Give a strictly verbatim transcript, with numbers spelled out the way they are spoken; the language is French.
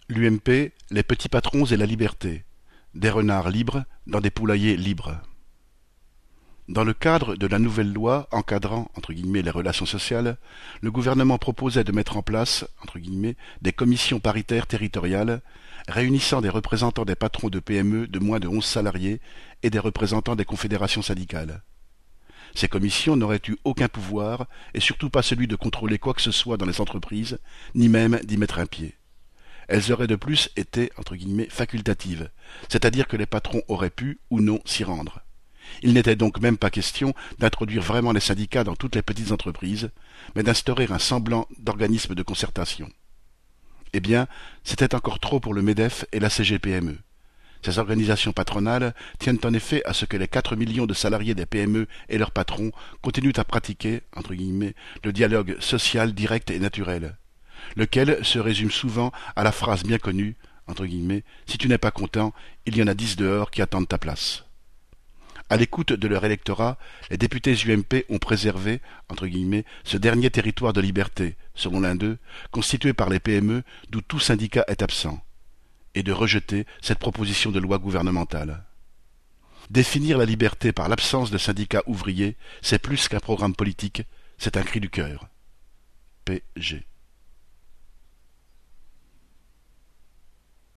L'U M P, les petits patrons et la liberté. Des renards libres dans des poulaillers libres. Dans le cadre de la nouvelle loi encadrant entre guillemets, les relations sociales, le gouvernement proposait de mettre en place entre guillemets, des commissions paritaires territoriales réunissant des représentants des patrons de P M E de moins de onze salariés et des représentants des confédérations syndicales. Ces commissions n'auraient eu aucun pouvoir et surtout pas celui de contrôler quoi que ce soit dans les entreprises, ni même d'y mettre un pied. Elles auraient de plus été entre guillemets, facultatives, c'est-à-dire que les patrons auraient pu ou non s'y rendre. Il n'était donc même pas question d'introduire vraiment les syndicats dans toutes les petites entreprises, mais d'instaurer un semblant d'organisme de concertation. Eh bien, c'était encore trop pour le MEDEF et la C G P M E. Ces organisations patronales tiennent en effet à ce que les quatre millions de salariés des P M E et leurs patrons continuent à pratiquer, entre guillemets, le dialogue social direct et naturel, lequel se résume souvent à la phrase bien connue, entre guillemets, « Si tu n'es pas content, il y en a dix dehors qui attendent ta place ». À l'écoute de leur électorat, les députés U M P ont préservé, entre guillemets, ce dernier territoire de liberté, selon l'un d'eux, constitué par les P M E d'où tout syndicat est absent, et de rejeter cette proposition de loi gouvernementale. Définir la liberté par l'absence de syndicats ouvriers, c'est plus qu'un programme politique, c'est un cri du cœur. P G